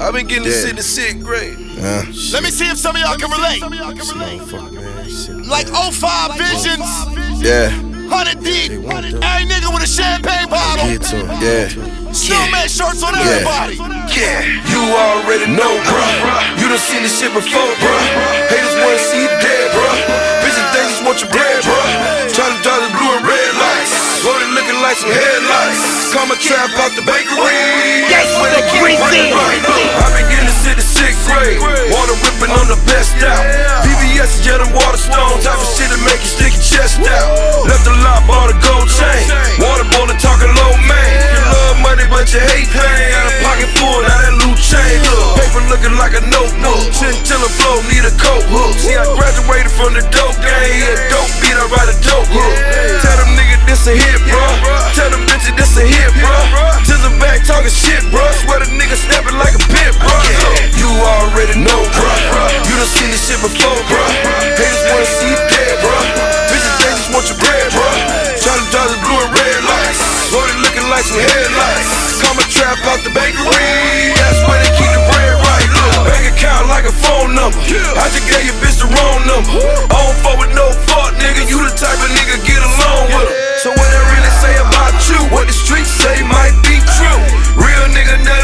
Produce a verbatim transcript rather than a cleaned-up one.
I've been getting this shit in sixth grade. Uh, Let me see if some of y'all can relate. Like oh five Visions, yeah. one hundred deep, every nigga with a champagne bottle. Get to 'em, yeah. Snowman shirts on Yeah. everybody. Yeah, you already know, bruh. You done seen this shit before, bruh. Haters wanna see you dead, bruh. Bitches, they just want your bread, bruh. Tryna dodge the blue and red lights. Rolling looking like some headlights. Call my trap out the bakery. That's where they keep it running right. I've been getting this shit in sixth grade. Water ripping on the best out. V V S is yelling waterstone. Type of shit that make you stick your chest out. Left the lot, bought a gold chain. Water boiling, talking low, man. You love money, but you hate pain. Got a pocket full, now that loot chain. Paper looking like a notebook. Chinchilla flow, need a coat hook. See, I graduated from the dope game. Yeah, dope beat, I write a dope hook. Tell them niggas this a hit, bro. Tell them bitches this a hit, bro. To the back talking shit, bro. Swear the nigga snapping like a pit, bro. You already know, bro. You done seen this shit before, bro. Haters wanna see you dead, bro. Bitches, they just want your bread, bro. Tryna dodge the blue and red lights. Loaded looking like some headlights. Call my trap out the bakery. That's where they keep the bread right. Look, bank account like a phone number. I just gave your bitch the wrong number. I don't fuck with no fuck, nigga. You the type of nigga get along with them. So what they really say about you, what the streets say might be true. Real nigga never